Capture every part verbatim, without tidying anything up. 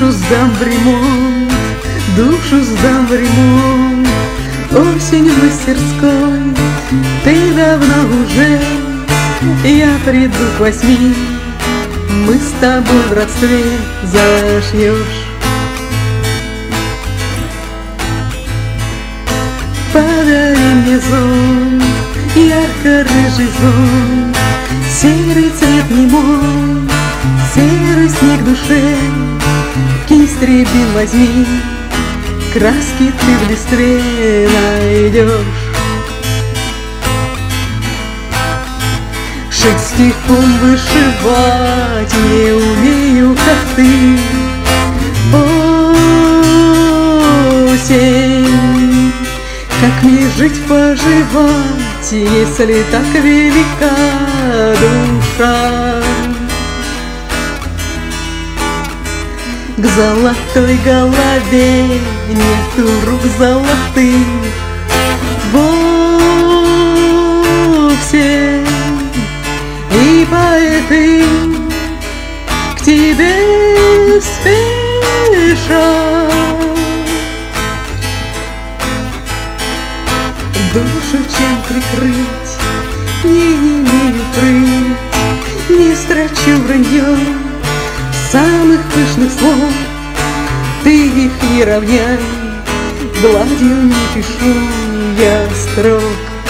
Душу сдам в ремонт, душу сдам в ремонт. Осень в мастерской, ты давно уже. Я приду к восьми, мы с тобой в родстве зашьешь. Подари мне зонт, ярко-рыжий зонт, серый цвет не мой, серый снег душе. Кисть рябин возьми, краски ты в листве найдешь. Шить стихом, вышивать не умею, как ты. Осень, как мне жить, поживать, если так велика душа? К золотой голове нету рук золотых вовсе, и поэты к тебе спешат. Душу чем прикрыть, не имею крыть, не строчу вранье самых пышных слов. Ты их не равняй, гладью не пишу я строк.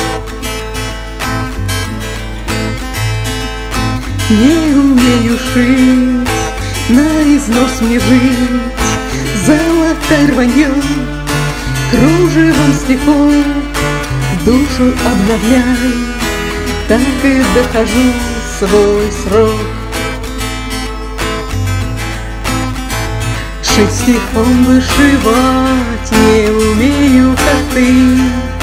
Не умею шить, на износ мне жить, золотая рванье, кружевом стихов душу обновляй, так и дохожу свой срок. Шить стихом, вышивать не умею, как ты.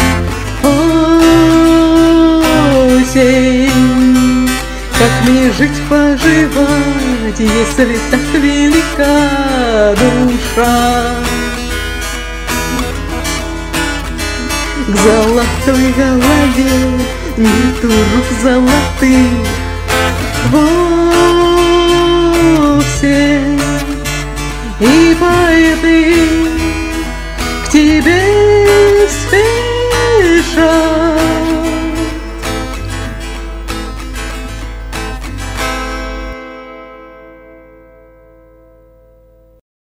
Осень, как мне жить, поживать, если так велика душа? К золотой голове нету рук золотых вовсе, и поэты